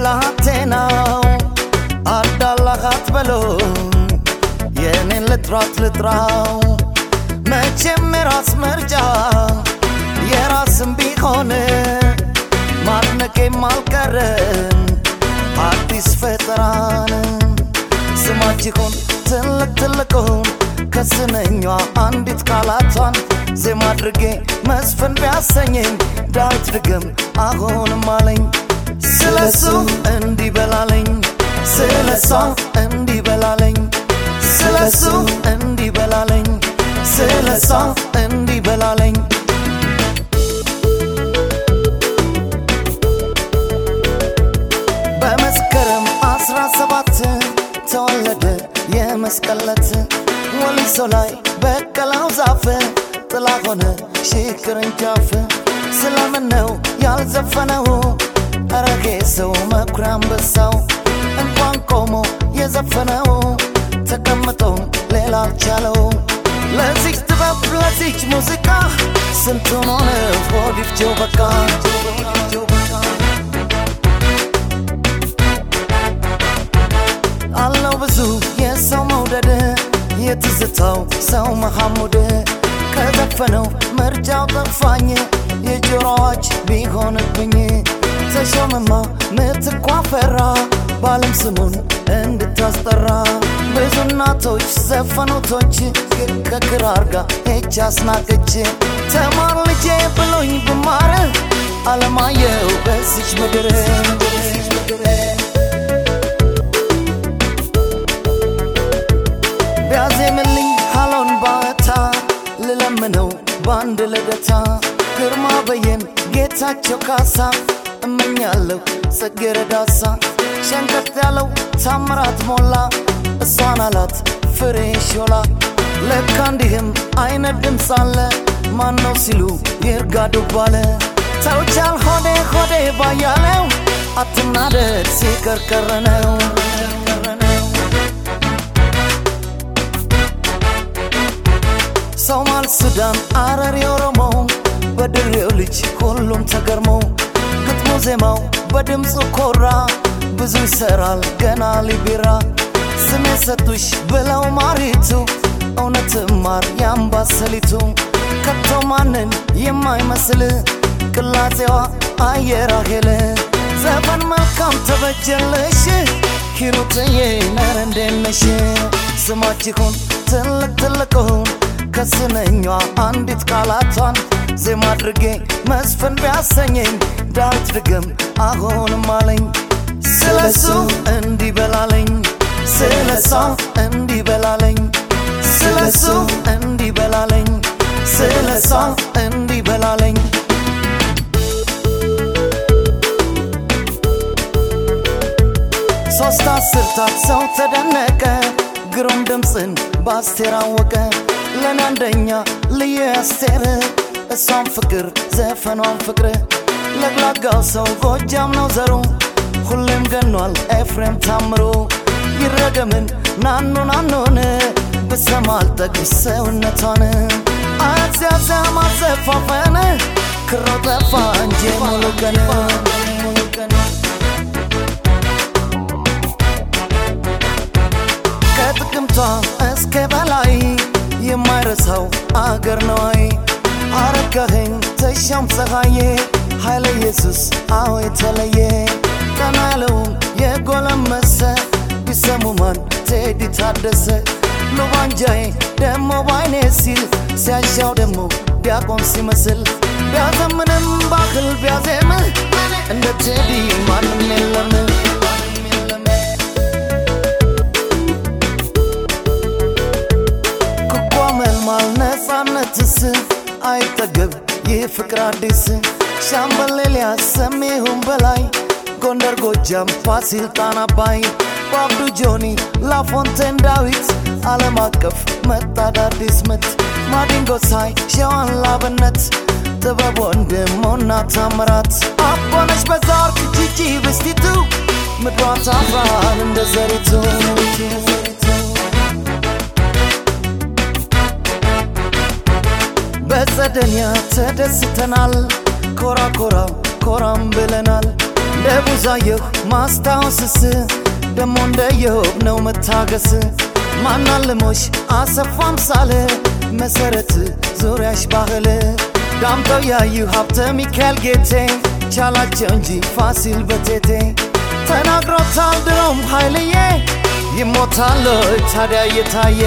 ብላቴናው አዳላጋት በሎ የኔን ልጥራው መቼም የራስ መርጃ የራስም ቢሆን ማድነቄም አልቀረም አዲስ ፈጠራን ስማችሁን ትልቁን ከስነኛዋ አንዲት ቃላቷን ዜማ አድርጌ መስፈን ቢያሰኘኝ ዳዊት ድገም አሁንም አለኝ ስለሱ እንዲበላለኝ ስለሷ እንዲበላለኝ ስለሱ እንዲበላለኝ ስለሷ እንዲበላለኝ በመስከረም 17 ተወለደ የመስቀለት ወሊሶ ላይ በቀላው ዛፍ ጥላ ሆነ ሽቅርንጫፍ ስለምነው ያልዘፈነው አረጌ ሰው መኩሪያም በሳው እንኳን ቆሞ የዘፈነው ተቀምጦ ሌላ ቻለው ለዚህ ጥበብ ለዚህ ሙዚቃ ስንቱን ሆነ ሆዲፍጆ በቃ አለው ብዙ የሰው መውደድ የትዝታው ሰው መሐሙድ ከዘፈነው ምርጫው ጠፋኝ የጆሮዎች ቢሆንብኝ ተሾመማ ምትኳ ፈራ ባለም ስሙን እንድታስጠራ ብዙ እናቶች ዘፈኑቶች ከክራር ጋር ሄች አስናቀች ተማር ልጄ ብሎኝ ብማር አለማየሁ በዚች ምድር ቢያዜምልኝ ሃሎን ባታ ልለምነው ባንድ ልደታ ግርማ በየን ጌታቸው ካሳ እመኛለሁ ጽጌረዳሳ ሸንቀጥ ያለው ታምራት ሞላ እሷን አላት ፍሬ ሾላ ለካ እንዲህም አይነት ድምፅ አለ ማነው ሲሉ ይርጋዱ ባለ ተውቻል ሆዴ ባያለው አትናደድ ሲቀርቀረነው ሶማል ሱዳን አረር ኦሮሞ በድሬው ልጅ ሁሉም ተገርሞ ግጥሙ ዜማው በድምፁ ኮራ ብዙ ይሰራል ገና ሊቢራ ስሜ ሰጡሽ ብለው ማሪቱ እውነትም ማር ያምባሰሊቱ ከቶ ማንን የማይመስል ቅላጼዋ አየራሄል ዘፈን መልካም ተበጀለሽ ሂሩትዬ ነር እንደነሽ ስማችሁን ትልቁን ከስነኛዋ አንዲት ቃላቷን ዜማ አድርጌ መስፈን ቢያሰኘኝ ዳዊት ድገም አሁንም አለኝ ስለሱ እንዲበላለኝ ስለሷ እንዲበላለኝ ስለሱ እንዲበላለኝ ስለሷ እንዲበላለኝ ሶስት አስርታት ሰው ተደነቀ ግሩም ድምፅን በአስቴር አወቀ ለኔ አንደኛ ልዩ አስቴር እሷን ፍቅር ዘፈኗን ፍቅር ለግላጋው ሰው ጎጃም ነው ዘሩ ሁሌም ገኗል ኤፍሬም ታምሩ ይረገምን ናኑን ብሰማ አልጠግብ ሰውነቷን አዚያዚያ ማዘፋፈን ክሮ ጠፋ እንጂ ሙሉቀን ከጥቅምቷ እስከ በላይ የማይረሳው አገር ነዋይ አረጋኸኝ ተሻም ፀሐዬ ኃይለ ኢየሱስ አዎ የተለየ ቀናለውም የጎለመሰ ቢሰሙማን ቴዲ ታደሰ ሉባንጃዬ ደሞ ባይኔ ሲል ሲያሻው ደሞ ዲያቆን ሲመስል ቢያዘምንም ባህል ቢያዜም እንደ ቴዲ ማንም የለም መልማል ነፃነትስ አይጠገብ ይፍቅር አዲስ ሻምበል ኤልያስ ሰሜሁን በላይ ጎንደር ጎጃም ፋሲል ጣና አባይ ባብዱ ጆኒ ላፎንቴን ዳዊት ዓለም አቀፍ መጣድ አዲስ ምት ማዲንጎ ሳይ ሸዋን ላብነት ጥበብ ወንድሞና ታምራት አቦነሽ በዛርክ ጂጂ ብስቲቱ ምድሯ ታፍራል እንደ ዘሪቱ በጸደንያ ተደስተናል ኮራ ኮራም ብለናል ለቡዛየሁ ማስታወስስ ደሞ እንደየው ነው መታገስ ማናልሞሽ አሰፋም ሳለ መሰረት ዙሪያሽ ባህል ዳምጠው ያዩ ሀብተ ሚካኤል ጌቴ ቻላቸው እንጂ ፋሲል በቴቴ ተናግሮታል ድሮም ኃይልዬ ይሞታል ታዲያ የታየ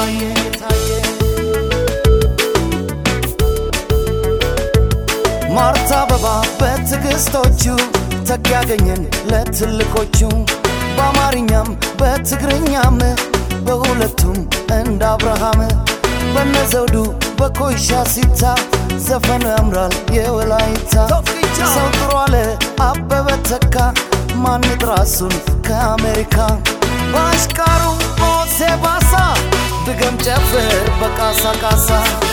ማርታ አበባ በትግስቶቹ ተጋገኘን ለትልቆቹ በአማርኛም በትግርኛም በሁለቱም እንደ አብርሃም በነዘውዱ በኮይሻ ሲታ ዘፈኑ ያምራል የወላይታ ሰው ጥሩ አለ አበበ ተካ ማን ጥራሱን ከአሜሪካ ባሽካሩ ሞሴ ባሳ ድገም ጨፍር በቃሳ ቃሳ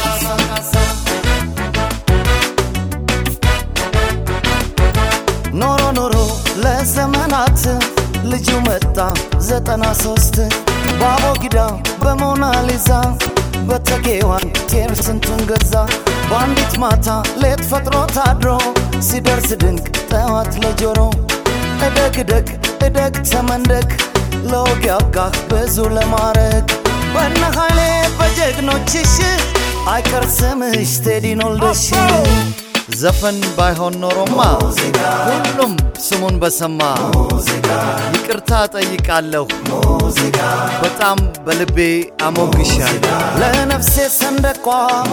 ኖሮ ኖሮ ለዘመናት ልጁ መጣ 93 ባቦጊዳ በሞናሊዛ በተጌዋን ቴር ስንቱን ገዛ ባንዲት ማታ ሌት ፈጥሮ ታድሮ ሲደርስ ድንቅ ጠዋት ለጆሮ እደግ እደግ ተመንደግ ለወግ ያብቃህ ብዙ ለማረግ በነ ኃይሌ በጀግኖችሽ አይቀር ስምሽ ቴዲን ወልደሽ ዘፈን ባይሆን ኖሮማ ሁሉም ስሙን በሰማ ይቅርታ ጠይቃለሁ በጣም በልቤ አሞግሻለሁ ለነፍሴ ሰንደቋ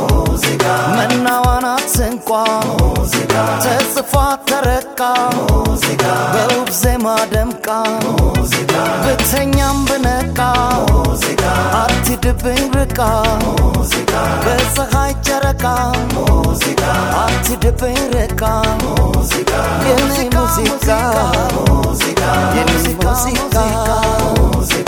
መናዋናት ስንቋ ተጽፋ ተረቃ በውብ ዜማ ደምቃ ብተኛም ብነቃ አትድብኝ ርቃ በፀሐይ ጨረቃ አትድብኝ ርቃ የኔ ሙዚቃ የኔ ሙዚቃ